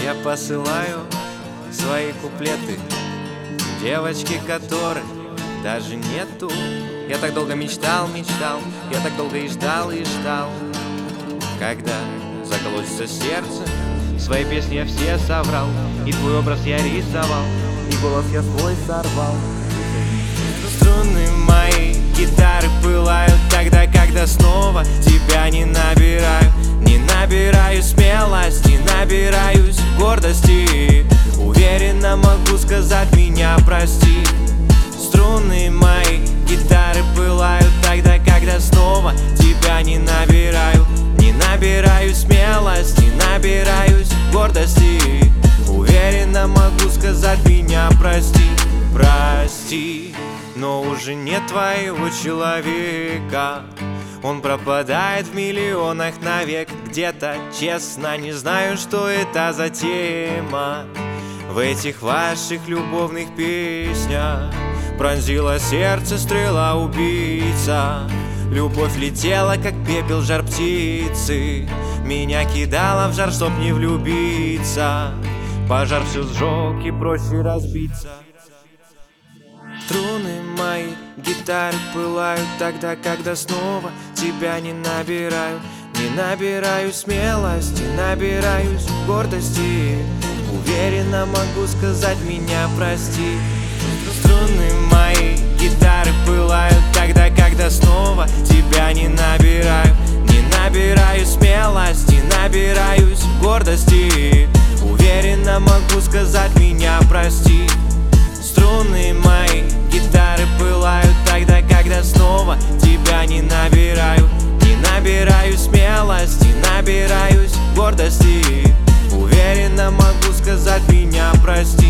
Я посылаю свои куплеты девочке, которой даже нету. Я так долго мечтал, я так долго и ждал, когда заколотится сердце. Свои песни я все соврал, и твой образ я рисовал, и голос я свой сорвал. Струны мои гитары пылают тогда, когда снова тебя не набираю. Не набираю смелости, набираюсь гордости. Уверенно могу сказать: меня прости. Струны мои гитары пылают тогда, когда снова тебя не набираю. Не набираю смелости, набираюсь гордости. Уверенно могу сказать: меня прости, прости. Но уже нет твоего человека, он пропадает в миллионах навек. Где-то, честно, не знаю, что это за тема. В этих ваших любовных песнях пронзила сердце стрела убийца. Любовь летела, как пепел, жар птицы. Меня кидала в жар, чтоб не влюбиться. Пожар все сжег, и проще разбиться. Струны мои гитары пылают тогда, когда снова тебя не набираю. Не набираю смелости, набираюсь гордости. Уверенно могу сказать: меня прости. Струны мои гитары пылают тогда, когда снова тебя не набираю. Не набираю смелости, набираюсь гордости. Уверенно могу сказать: меня прости. Струны мои гитары пылают тогда, когда снова тебя не набираю. Не набираю смелости, набираюсь гордости. Уверенно могу сказать: меня прости.